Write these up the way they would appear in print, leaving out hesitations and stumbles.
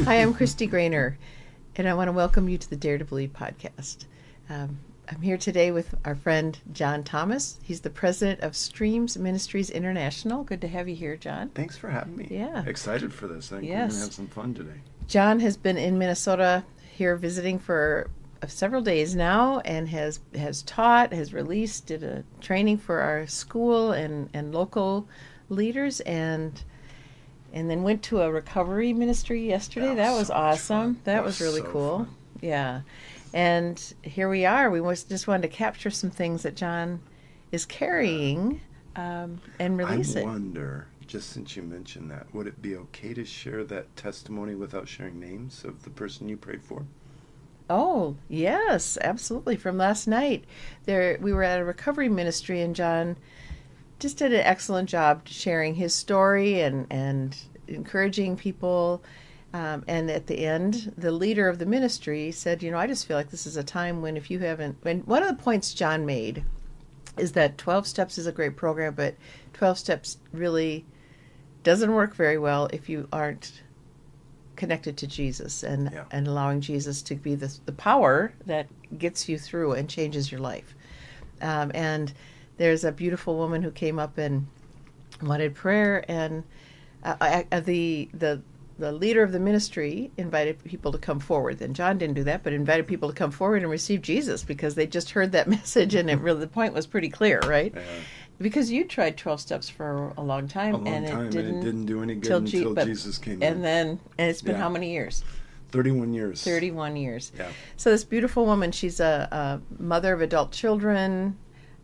Hi, I'm Christy Grainer, and I want to welcome you to the Dare to Believe podcast. I'm here today with our friend John Thomas. He's the president of Streams Ministries International. Good to have you here, John. Thanks for having me. Yeah. Excited for this. I think we're going to have some fun today. John has been in Minnesota here visiting for several days now and has taught, has released, did a training for our school and local leaders and then went to a recovery ministry yesterday. That was awesome. That was really cool. Fun. Yeah. And here we are. We just wanted to capture some things that John is carrying and release I it. wonder, just since you mentioned that, would it be okay to share that testimony without sharing names of the person you prayed for? Oh, yes, absolutely. From last night, we were at a recovery ministry, and John just did an excellent job sharing his story and encouraging people. And at the end, the leader of the ministry said, I just feel like this is a time when one of the points John made is that 12 Steps is a great program, but 12 Steps really doesn't work very well if you aren't connected to Jesus and allowing Jesus to be the power that gets you through and changes your life. And there's a beautiful woman who came up and wanted prayer, and the leader of the ministry invited people to come forward. And John didn't do that, but invited people to come forward and receive Jesus because they just heard that message, and the point was pretty clear, right? Yeah. Because you tried 12 Steps for a long time, and it didn't do any good until Jesus came in. And it's been how many years? 31 years. 31 years. Yeah. So this beautiful woman, she's a mother of adult children,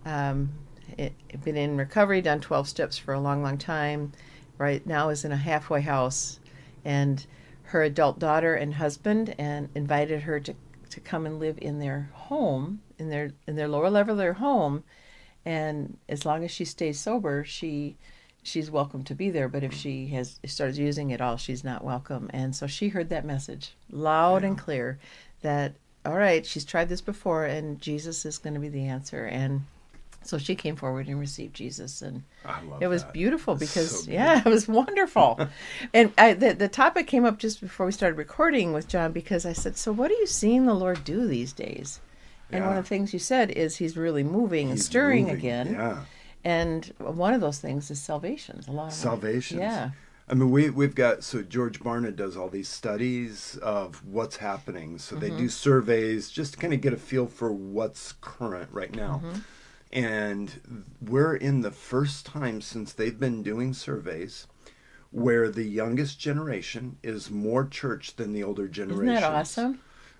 been in recovery, done 12 Steps for a long, long time. Right now is in a halfway house, and her adult daughter and husband and invited her to come and live in their home, in their lower level of their home. And as long as she stays sober, she's welcome to be there. But if she starts using it all, she's not welcome. And so she heard that message loud and clear that, all right, she's tried this before, and Jesus is going to be the answer. And so she came forward and received Jesus, and it was beautiful because, it was wonderful. And the topic came up just before we started recording with John because I said, so what are you seeing the Lord do these days? And one of the things you said is he's really moving and stirring again. Yeah. And one of those things is salvations. A lot of salvations. Yeah. I mean, we've got, so George Barna does all these studies of what's happening. So they do surveys just to kind of get a feel for what's current right now. Mm-hmm. And we're in the first time since they've been doing surveys where the youngest generation is more church than the older generation. Isn't that awesome?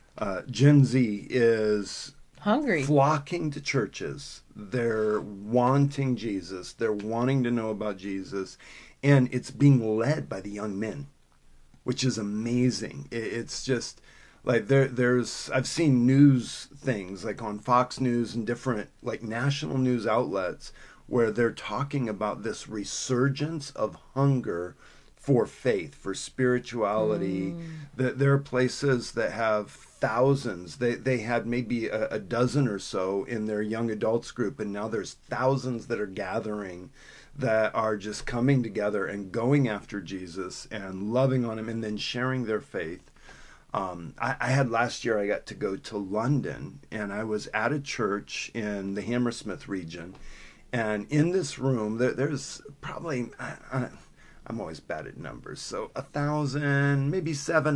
Gen Z is hungry, flocking to churches. They're wanting Jesus. They're wanting to know about Jesus. And it's being led by the young men, which is amazing. It's just like I've seen news things like on Fox News and different like national news outlets where they're talking about this resurgence of hunger for faith, for spirituality. There are places that have thousands. They had maybe a dozen or so in their young adults group, and now there's thousands that are gathering that are just coming together and going after Jesus and loving on him and then sharing their faith. I had last year, I got to go to London, and I was at a church in the Hammersmith region. And in this room, there's probably, I'm always bad at numbers, so 1,000, maybe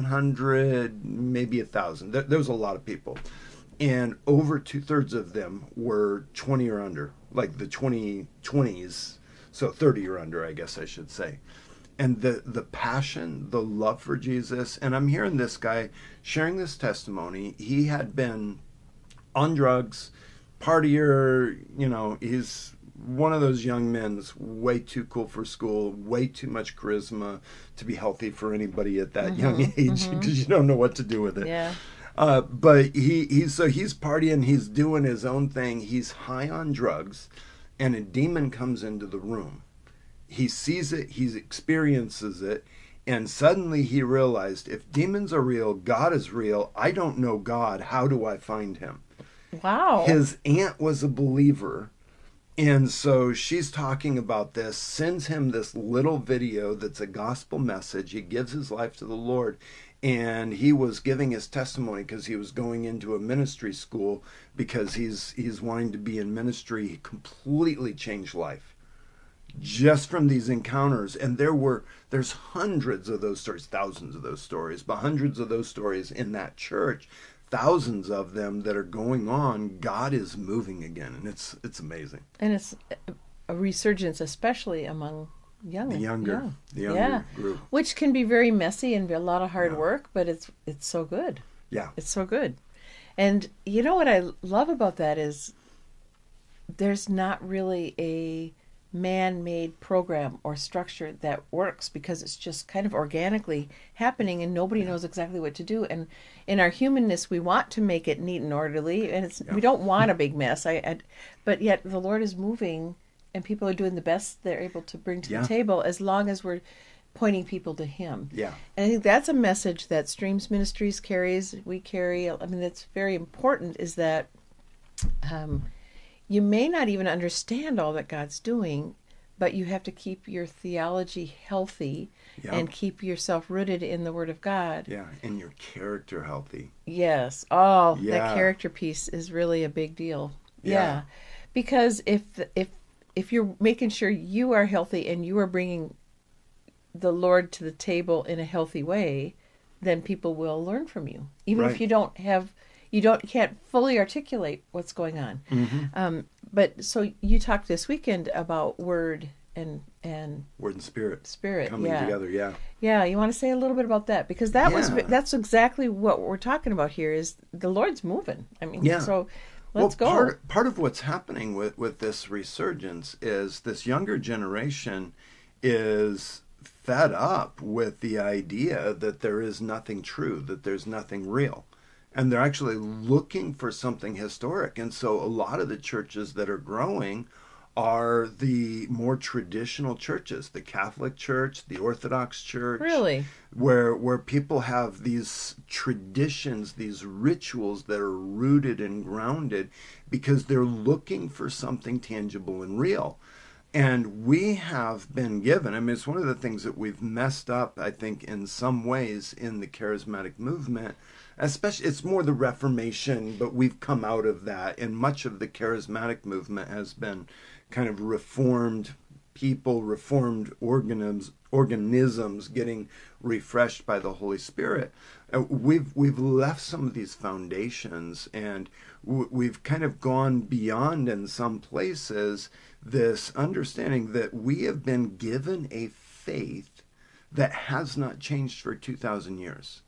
700, maybe 1,000. There was a lot of people. And over 2/3 of them were 20 or under, like the 20s, so 30 or under, I guess I should say. And the passion, the love for Jesus. And I'm hearing this guy sharing this testimony. He had been on drugs, partier, he's one of those young men that's way too cool for school, way too much charisma to be healthy for anybody at that young age because you don't know what to do with it. Yeah. But he's partying, he's doing his own thing. He's high on drugs, and a demon comes into the room. He sees it, he experiences it, and suddenly he realized, if demons are real, God is real. I don't know God. How do I find him? Wow. His aunt was a believer, and so she's talking about this, sends him this little video that's a gospel message. He gives his life to the Lord, and he was giving his testimony because he was going into a ministry school because he's wanting to be in ministry. He completely changed life just from these encounters. And there's hundreds of those stories, thousands of those stories, but hundreds of those stories in that church, thousands of them that are going on. God is moving again, and it's amazing. And it's a resurgence, especially among The younger group. Which can be very messy and be a lot of hard work, but it's so good. Yeah. It's so good. And you know what I love about that is there's not really a man-made program or structure that works, because it's just kind of organically happening and nobody knows exactly what to do. And in our humanness, we want to make it neat and orderly, and we don't want a big mess. But yet the Lord is moving, and people are doing the best they're able to bring to the table, as long as we're pointing people to Him. Yeah. And I think that's a message that Streams Ministries carries. We carry. I mean, that's very important. Is that you may not even understand all that God's doing, but you have to keep your theology healthy and keep yourself rooted in the Word of God. Yeah, and your character healthy. Yes. Oh, that character piece is really a big deal. Yeah. Because if you're making sure you are healthy and you are bringing the Lord to the table in a healthy way, then people will learn from you, even if you can't fully articulate what's going on. Mm-hmm. But so you talked this weekend about word and Word and spirit coming together. Yeah. You want to say a little bit about that, because that's exactly what we're talking about here. Is the Lord's moving? I mean, so let's go. Part of what's happening with this resurgence is this younger generation is fed up with the idea that there is nothing true, that there's nothing real. And they're actually looking for something historic. And so a lot of the churches that are growing are the more traditional churches, the Catholic Church, the Orthodox Church. Really? Where people have these traditions, these rituals that are rooted and grounded because they're looking for something tangible and real. And we have been given, I mean, it's one of the things that we've messed up, I think, in some ways in the charismatic movement. Especially, it's more the Reformation, but we've come out of that, and much of the charismatic movement has been kind of reformed people, reformed organisms getting refreshed by the Holy Spirit. We've left some of these foundations, and we've kind of gone beyond, in some places, this understanding that we have been given a faith that has not changed for 2,000 years.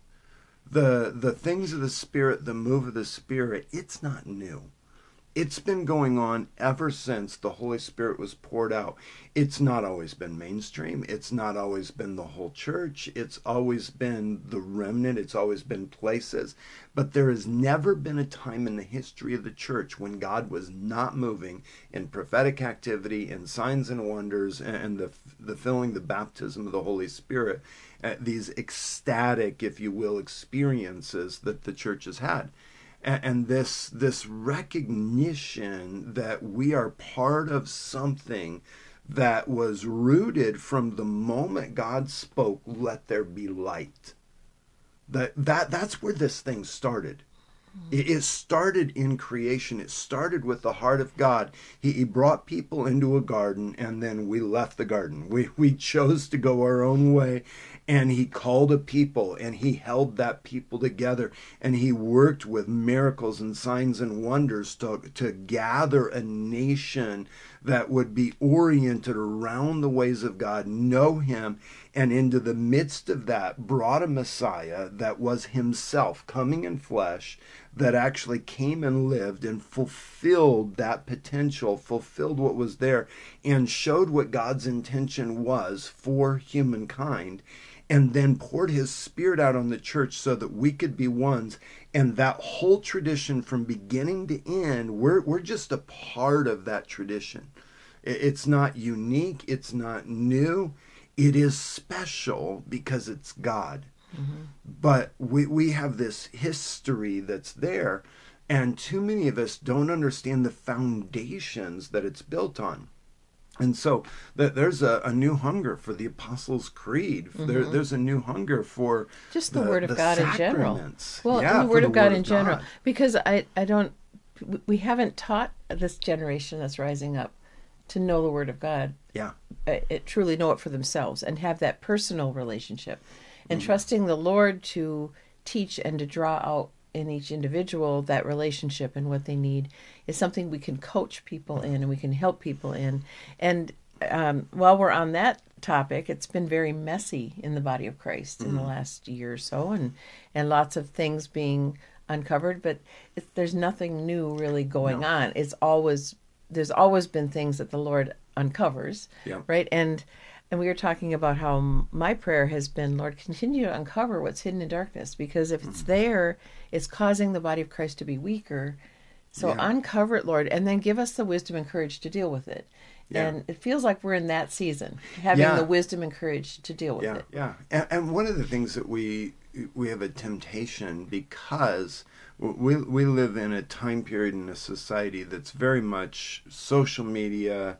The things of the Spirit, the move of the Spirit, it's not new. It's been going on ever since the Holy Spirit was poured out. It's not always been mainstream. It's not always been the whole church. It's always been the remnant. It's always been places. But there has never been a time in the history of the church when God was not moving in prophetic activity, in signs and wonders, and the filling, the baptism of the Holy Spirit, these ecstatic, if you will, experiences that the church has had. And this recognition that we are part of something that was rooted from the moment God spoke, "Let there be light." That's where this thing started. It started in creation. It started with the heart of God. He brought people into a garden, and then we left the garden. We chose to go our own way, and He called a people, and He held that people together, and He worked with miracles and signs and wonders to gather a nation that would be oriented around the ways of God, know Him, and into the midst of that brought a Messiah that was Himself coming in flesh, that actually came and lived and fulfilled that potential, fulfilled what was there, and showed what God's intention was for humankind, and then poured His Spirit out on the church so that we could be ones. And that whole tradition from beginning to end, we're just a part of that tradition. It's not unique. It's not new. It is special because it's God. Mm-hmm. But we have this history that's there, and too many of us don't understand the foundations that it's built on. And so there's a new hunger for the Apostles' Creed. There's a new hunger for just the Word of God in general. sacraments. Well, Yeah, and the for Word of God in general. Because I don't, we haven't taught this generation that's rising up to know the Word of God. Yeah. Truly know it for themselves and have that personal relationship. And trusting the Lord to teach and to draw out in each individual that relationship and what they need is something we can coach people in and we can help people in. And while we're on that topic, it's been very messy in the body of Christ in the last year or so, and lots of things being uncovered, but there's nothing new really going on. There's always been things that the Lord uncovers, right? And we were talking about how my prayer has been, Lord, continue to uncover what's hidden in darkness, because if it's there, it's causing the body of Christ to be weaker. So uncover it, Lord, and then give us the wisdom and courage to deal with it. Yeah. And it feels like we're in that season, having the wisdom and courage to deal with it. Yeah. And one of the things that we have a temptation, because we live in a time period in a society that's very much social media.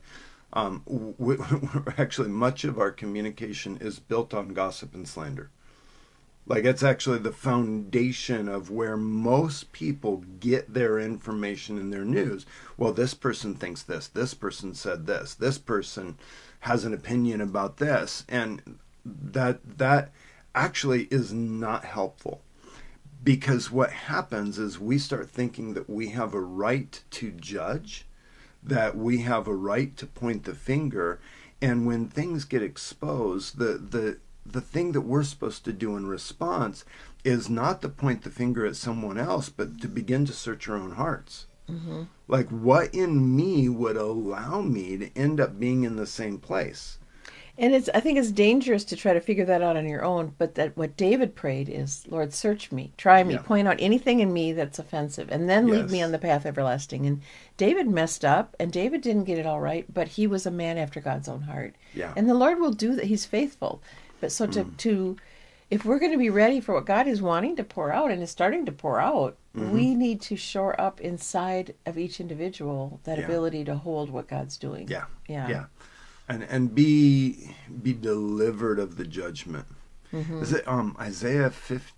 Actually, much of our communication is built on gossip and slander. Like, it's actually the foundation of where most people get their information and their news. Well, this person thinks this person said this person has an opinion about this, and that actually is not helpful. Because what happens is we start thinking that we have a right to judge, that we have a right to point the finger, and when things get exposed, the thing that we're supposed to do in response is not to point the finger at someone else, but to begin to search our own hearts. Mm-hmm. Like, what in me would allow me to end up being in the same place? And I think it's dangerous to try to figure that out on your own, but that what David prayed is, Lord, search me, try me, point out anything in me that's offensive, and then lead me on the path everlasting. And David messed up, and David didn't get it all right, but he was a man after God's own heart. Yeah. And the Lord will do that. He's faithful. But so to if we're going to be ready for what God is wanting to pour out and is starting to pour out, we need to shore up inside of each individual that ability to hold what God's doing. Yeah. And be delivered of the judgment. Mm-hmm. Is it Isaiah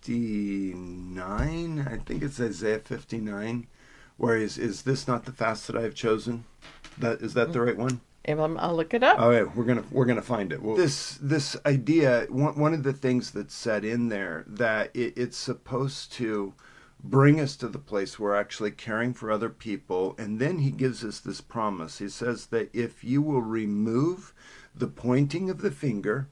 59? I think it's Isaiah 59, where is this not the fast that I have chosen? Is that the right one? I'll look it up. Oh, yeah, we're gonna find it. Well, this idea, one of the things that's said in there, that it's supposed to bring us to the place where we're actually caring for other people. And then he gives us this promise. He says that if you will remove the pointing of the finger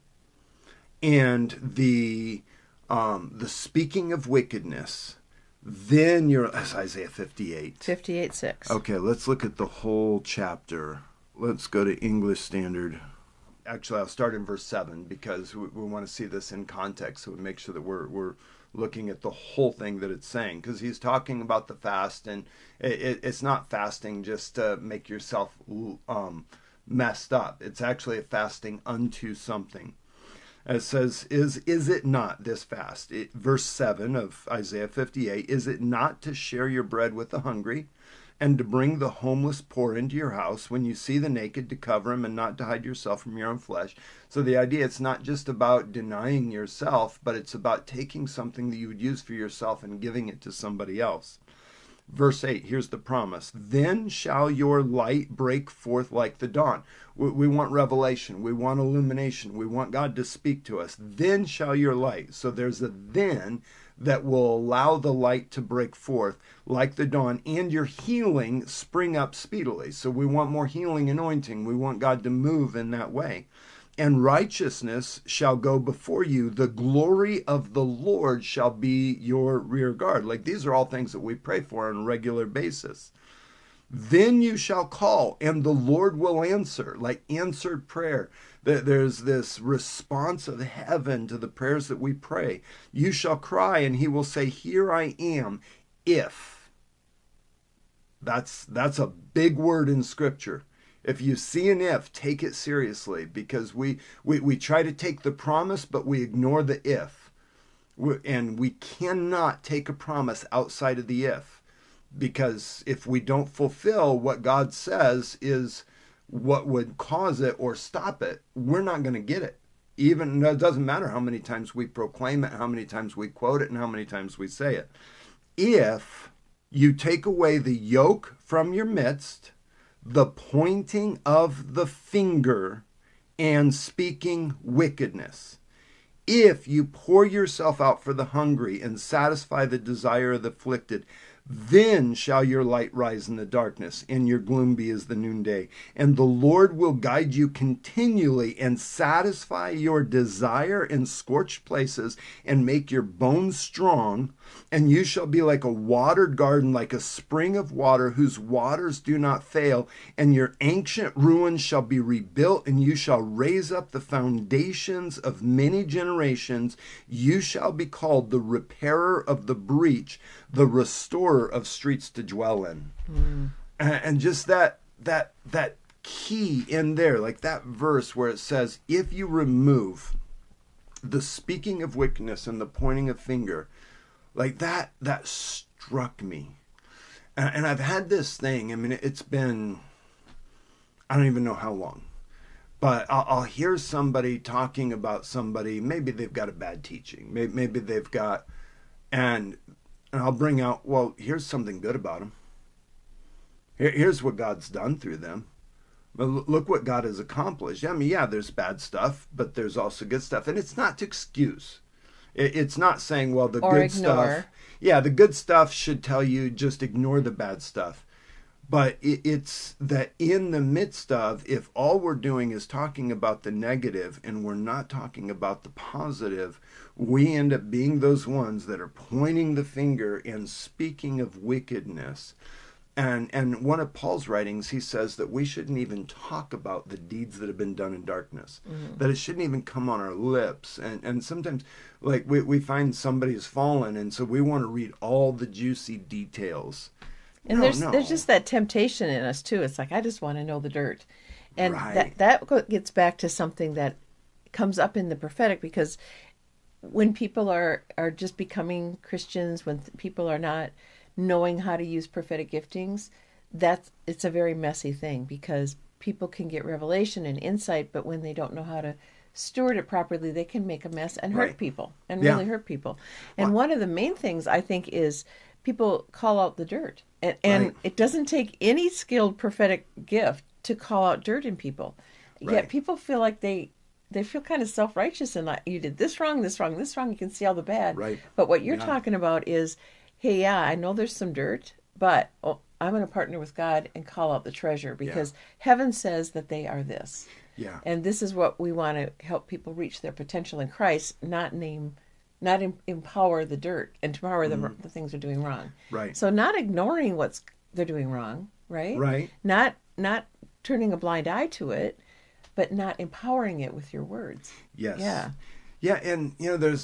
and the speaking of wickedness, then that's Isaiah 58. 58:6. Okay, let's look at the whole chapter. Let's go to English Standard. Actually, I'll start in verse 7 because we want to see this in context, so we make sure that we're looking at the whole thing that it's saying, because he's talking about the fast, and it's not fasting just to make yourself messed up. It's actually a fasting unto something. It says, is it not this fast? Verse 7 of Isaiah 58, is it not to share your bread with the hungry, and to bring the homeless poor into your house, when you see the naked to cover him, and not to hide yourself from your own flesh? So the idea, it's not just about denying yourself, but it's about taking something that you would use for yourself and giving it to somebody else. Verse 8, here's the promise. Then shall your light break forth like the dawn. We want revelation. We want illumination. We want God to speak to us. Then shall your light. So there's a then that will allow the light to break forth like the dawn, and your healing spring up speedily. So we want more healing anointing. We want God to move in that way. And righteousness shall go before you. The glory of the Lord shall be your rear guard. Like, these are all things that we pray for on a regular basis. Then you shall call, and the Lord will answer, like answered prayer. There's this response of heaven to the prayers that we pray. You shall cry, and he will say, here I am, if. That's a big word in Scripture. If you see an if, take it seriously, because we try to take the promise, but we ignore the if. And we cannot take a promise outside of the if, because if we don't fulfill what God says is what would cause it or stop it, we're not going to get it. Even it doesn't matter how many times we proclaim it, how many times we quote it, and how many times we say it. If you take away the yoke from your midst, the pointing of the finger, and speaking wickedness, if you pour yourself out for the hungry and satisfy the desire of the afflicted, then shall your light rise in the darkness, and your gloom be as the noonday. And the Lord will guide you continually and satisfy your desire in scorched places and make your bones strong. And you shall be like a watered garden, like a spring of water whose waters do not fail. And your ancient ruins shall be rebuilt, and you shall raise up the foundations of many generations. You shall be called the repairer of the breach, the restorer of streets to dwell in. And just that key in there, like that verse where it says, if you remove the speaking of wickedness and the pointing of finger, like that struck me. And I've had this thing, I mean, it's been, I don't even know how long, but I'll hear somebody talking about somebody, maybe they've got a bad teaching, maybe they've got, and I'll bring out, well, here's something good about them. Here's what God's done through them. But look what God has accomplished. I mean, yeah, there's bad stuff, but there's also good stuff. And it's not to excuse. It's not saying, well, the good stuff. Yeah, the good stuff should tell you just ignore the bad stuff. But it's that in the midst of, if all we're doing is talking about the negative and we're not talking about the positive, we end up being those ones that are pointing the finger and speaking of wickedness. And one of Paul's writings, he says that we shouldn't even talk about the deeds that have been done in darkness, that it shouldn't even come on our lips. And sometimes, like, we find somebody's fallen, and so we want to read all the juicy details. And there's just that temptation in us, too. It's like, I just want to know the dirt. And right. that gets back to something that comes up in the prophetic, because when people are just becoming Christians, when people are not knowing how to use prophetic giftings, it's a very messy thing, because people can get revelation and insight, but when they don't know how to steward it properly, they can make a mess and hurt people, and really hurt people. And one of the main things, I think, is people call out the dirt. And it doesn't take any skilled prophetic gift to call out dirt in people. Yet people feel like they feel kind of self-righteous, and like, you did this wrong, this wrong, this wrong. You can see all the bad. Right. But what you're talking about is, hey, yeah, I know there's some dirt, but I'm going to partner with God and call out the treasure, because heaven says that they are this. Yeah. And this is what we want to help people reach their potential in Christ, not empower the dirt and to empower the things they're doing wrong. Right. So not ignoring what they're doing wrong, right? Right. Not turning a blind eye to it, but not empowering it with your words. Yes. Yeah. Yeah, and there's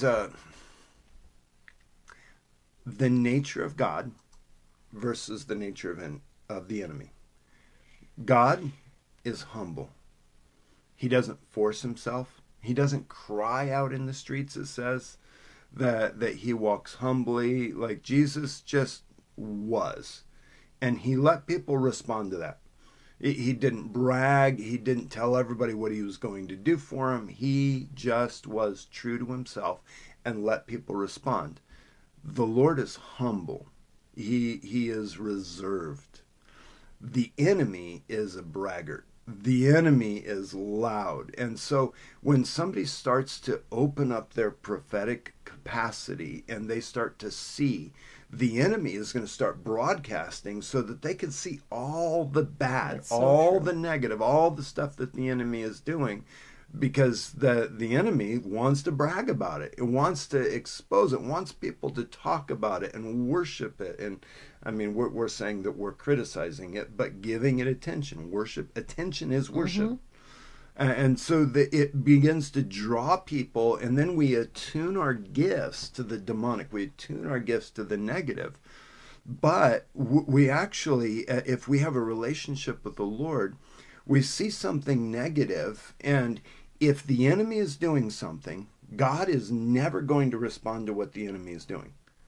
the nature of God versus the nature of the enemy. God is humble. He doesn't force himself. He doesn't cry out in the streets, it says, that he walks humbly. Like, Jesus just was. And he let people respond to that. He didn't brag. He didn't tell everybody what he was going to do for them. He just was true to himself and let people respond. The Lord is humble. He is reserved. The enemy is a braggart. The enemy is loud. And so when somebody starts to open up their prophetic capacity and they start to see, the enemy is going to start broadcasting so that they can see all the bad, all the negative, all the stuff that the enemy is doing, because the enemy wants to brag about it. It wants to expose it, wants people to talk about it and worship it. And I mean, we're saying that we're criticizing it, but giving it attention. Attention is worship. And so it begins to draw people, and then we attune our gifts to the demonic. We attune our gifts to the negative. But we actually, if we have a relationship with the Lord, we see something negative, and if the enemy is doing something, God is never going to respond to what the enemy is doing.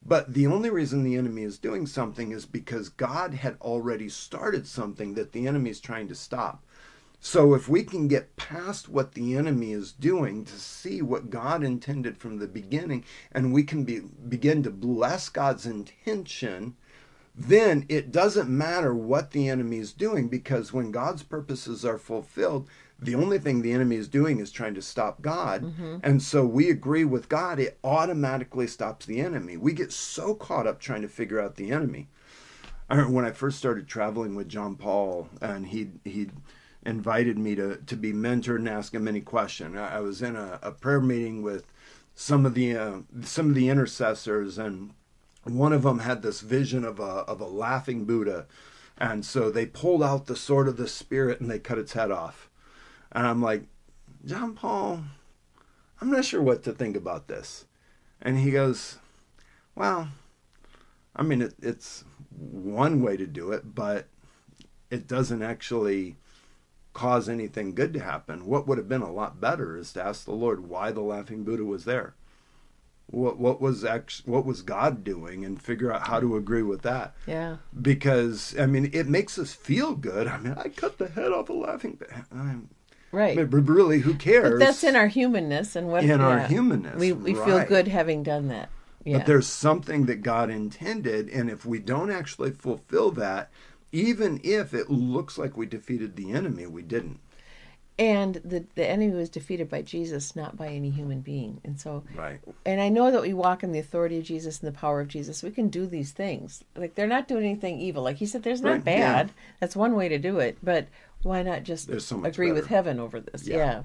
But the only reason the enemy is doing something is because God had already started something that the enemy is trying to stop. So if we can get past what the enemy is doing to see what God intended from the beginning, and we can begin to bless God's intention, then it doesn't matter what the enemy is doing, because when God's purposes are fulfilled, the only thing the enemy is doing is trying to stop God. And so we agree with God, it automatically stops the enemy. We get so caught up trying to figure out the enemy. I remember when I first started traveling with John Paul, and he invited me to be mentored and ask him any question. I was in a prayer meeting with some of the intercessors, and one of them had this vision of a laughing Buddha, and so they pulled out the sword of the Spirit and they cut its head off. And I'm like, John Paul, I'm not sure what to think about this. And he goes, well, I mean, it's one way to do it, but it doesn't actually cause anything good to happen. What would have been a lot better is to ask the Lord why the laughing Buddha was there. What was God doing, and figure out how to agree with that. Yeah. Because, I mean, it makes us feel good. I mean, I cut the head off a laughing Buddha. Right. But really, who cares? But that's in our humanness, and our humanness. We feel good having done that. Yeah. But there's something that God intended, and if we don't actually fulfill that, even if it looks like we defeated the enemy, we didn't. And the enemy was defeated by Jesus, not by any human being. And so, right. And I know that we walk in the authority of Jesus and the power of Jesus. We can do these things. Like, they're not doing anything evil. Like he said, there's not bad. Yeah. That's one way to do it. But why not just agree with heaven over this? Yeah.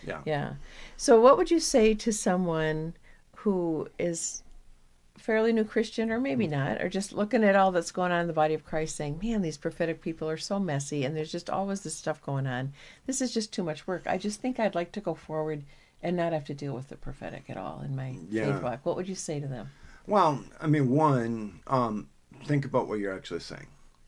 So what would you say to someone who is fairly new Christian, or maybe not, or just looking at all that's going on in the body of Christ, saying, man, these prophetic people are so messy, and there's just always this stuff going on. This is just too much work. I just think I'd like to go forward and not have to deal with the prophetic at all in my faith walk. What would you say to them? Well, I mean, one, think about what you're actually saying.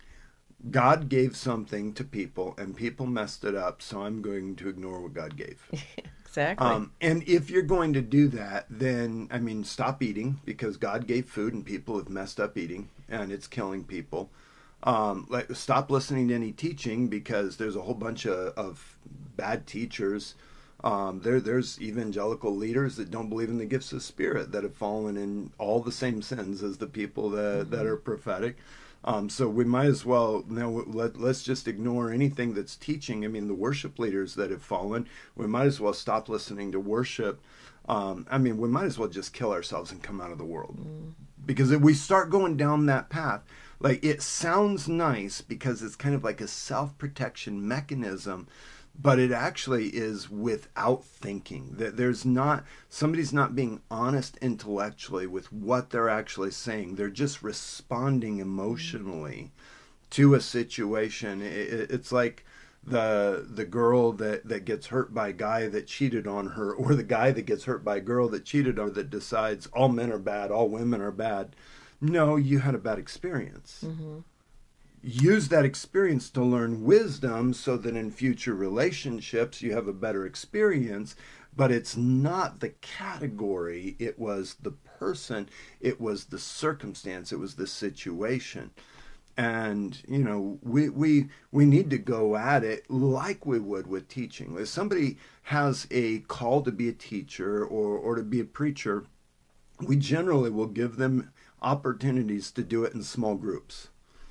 God gave something to people, and people messed it up, so I'm going to ignore what God gave. Exactly. And if you're going to do that, then, I mean, stop eating, because God gave food and people have messed up eating and it's killing people. Stop listening to any teaching, because there's a whole bunch of bad teachers. There's evangelical leaders that don't believe in the gifts of Spirit, that have fallen in all the same sins as the people that are prophetic. So we might as well, let's just ignore anything that's teaching. I mean, the worship leaders that have fallen, we might as well stop listening to worship. I mean, we might as well just kill ourselves and come out of the world. Because if we start going down that path, like, it sounds nice because it's kind of like a self-protection mechanism, but it actually is without thinking. That somebody's not being honest intellectually with what they're actually saying. They're just responding emotionally to a situation. It's like the girl that gets hurt by a guy that cheated on her, or the guy that gets hurt by a girl that cheated on her, that decides all men are bad, all women are bad. No, you had a bad experience. Mm-hmm. Use that experience to learn wisdom, so that in future relationships you have a better experience. But it's not the category, it was the person, it was the circumstance, it was the situation. And, you know, we need to go at it like we would with teaching. If somebody has a call to be a teacher or to be a preacher, we generally will give them opportunities to do it in small groups.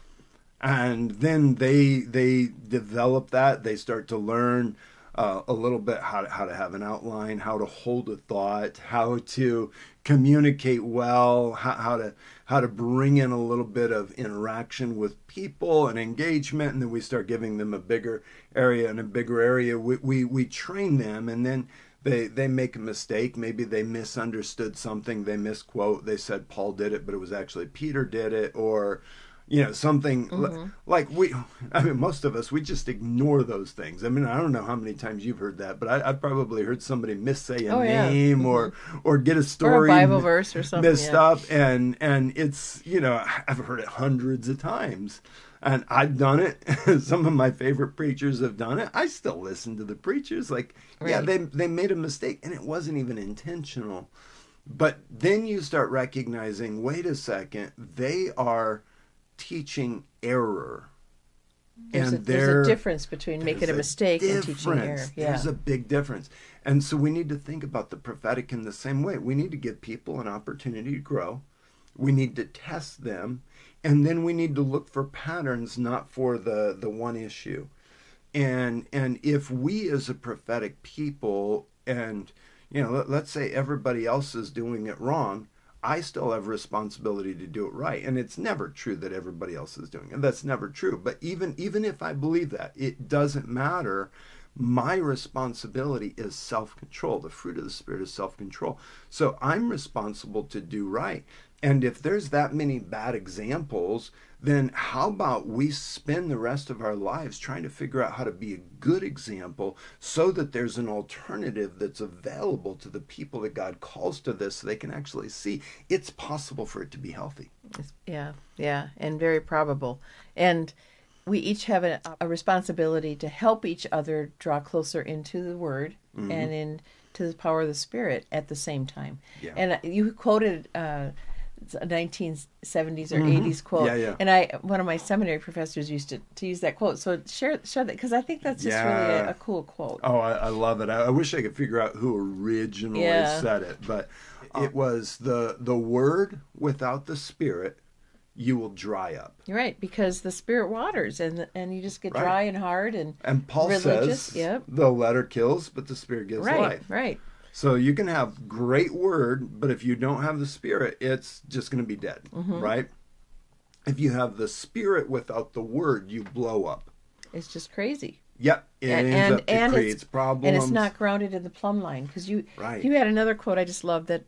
And then they develop that. They start to learn a little bit how to have an outline, how to hold a thought, how to communicate well, how to bring in a little bit of interaction with people and engagement. And then we start giving them a bigger area, and a bigger area. We train them, and then they make a mistake. Maybe they misunderstood something. They misquote. They said Paul did it, but it was actually Peter did it, or something like most of us, we just ignore those things. I mean, I don't know how many times you've heard that, but I've probably heard somebody missay a name or get a story, or a Bible verse or something messed up, and it's, I've heard it hundreds of times, and I've done it. Some of my favorite preachers have done it. I still listen to the preachers, they made a mistake, and it wasn't even intentional. But then you start recognizing, wait a second, they are teaching error. There's a difference between making a mistake and teaching error. Yeah. There's a big difference. And so we need to think about the prophetic in the same way. We need to give people an opportunity to grow. We need to test them. And then we need to look for patterns, not for the one issue. And if we as a prophetic people, and let's say everybody else is doing it wrong, I still have responsibility to do it right. And it's never true that everybody else is doing it. That's never true. But even if I believe that, it doesn't matter. My responsibility is self-control. The fruit of the Spirit is self-control. So I'm responsible to do right. And if there's that many bad examples, then how about we spend the rest of our lives trying to figure out how to be a good example so that there's an alternative that's available to the people that God calls to this, so they can actually see it's possible for it to be healthy. Yeah, and very probable. And we each have a responsibility to help each other draw closer into the Word and into the power of the Spirit at the same time. Yeah. And you quoted a 1970s or 80s quote. Yeah. And one of my seminary professors used to use that quote. So share that, because I think that's just really a cool quote. Oh, I love it. I wish I could figure out who originally said it, but it was the Word without the Spirit, you will dry up. You're right, because the Spirit waters, and you just get dry and hard and Paul religious. Says the letter kills, but the Spirit gives life. Right. So you can have great Word, but if you don't have the Spirit, it's just going to be dead, right? If you have the Spirit without the Word, you blow up. It's just crazy. Yep, it creates problems. And it's not grounded in the plumb line, because you had another quote I just love, that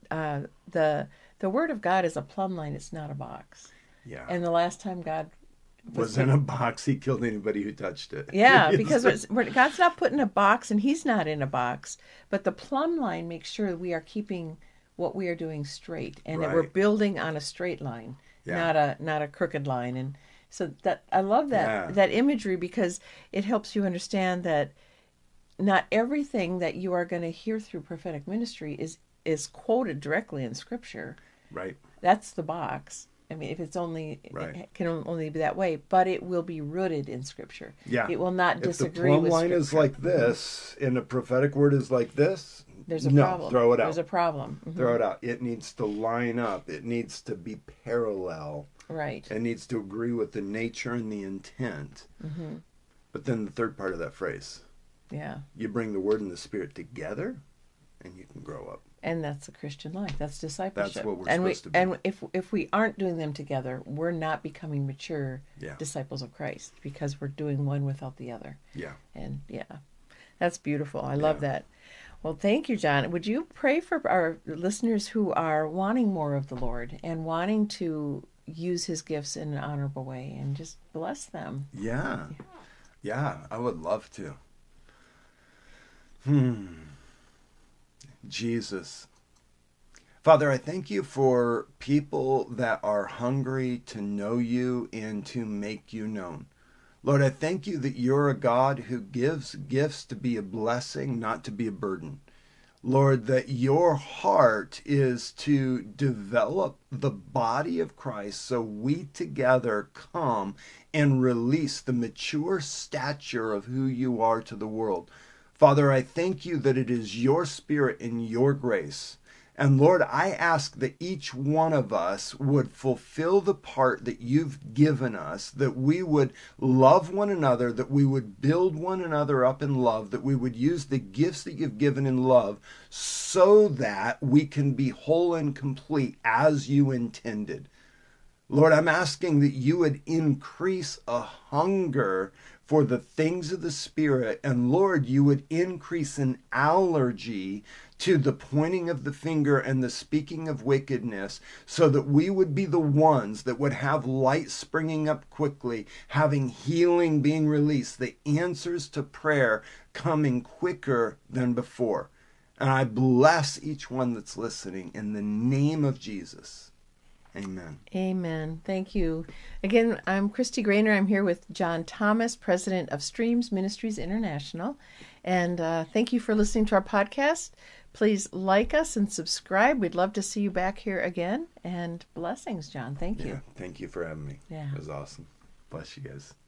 the Word of God is a plumb line. It's not a box. Yeah. And the last time God was in a box, he killed anybody who touched it. Yeah, because God's not put in a box, and he's not in a box. But the plumb line makes sure we are keeping what we are doing straight, and that we're building on a straight line, not a crooked line. And so that I love that imagery, because it helps you understand that not everything that you are going to hear through prophetic ministry is quoted directly in Scripture. Right. That's the box. I mean, if it's only, it can only be that way, but it will be rooted in Scripture. Yeah. It will not disagree with Scripture. If the plumb line is like this, and the prophetic word is like this, there's a problem. Throw it out. There's a problem. Throw it out. It needs to line up. It needs to be parallel. Right. It needs to agree with the nature and the intent. But then the third part of that phrase. Yeah. You bring the Word and the Spirit together, and you can grow up. And that's the Christian life. That's discipleship. That's what we're supposed to be. And if we aren't doing them together, we're not becoming mature disciples of Christ, because we're doing one without the other. Yeah. And that's beautiful. I love that. Well, thank you, John. Would you pray for our listeners who are wanting more of the Lord and wanting to use his gifts in an honorable way, and just bless them? Yeah, I would love to. Jesus. Father, I thank you for people that are hungry to know you and to make you known. Lord, I thank you that you're a God who gives gifts to be a blessing, not to be a burden. Lord, that your heart is to develop the body of Christ so we together come and release the mature stature of who you are to the world. Father, I thank you that it is your Spirit and your grace. And Lord, I ask that each one of us would fulfill the part that you've given us, that we would love one another, that we would build one another up in love, that we would use the gifts that you've given in love so that we can be whole and complete as you intended. Lord, I'm asking that you would increase a hunger for the things of the Spirit, and Lord, you would increase an allergy to the pointing of the finger and the speaking of wickedness, so that we would be the ones that would have light springing up quickly, having healing being released, the answers to prayer coming quicker than before. And I bless each one that's listening in the name of Jesus. Amen. Amen. Thank you. Again, I'm Christy Grainer. I'm here with John Thomas, president of Streams Ministries International. And thank you for listening to our podcast. Please like us and subscribe. We'd love to see you back here again. And blessings, John. Thank you. Thank you for having me. Yeah. It was awesome. Bless you guys.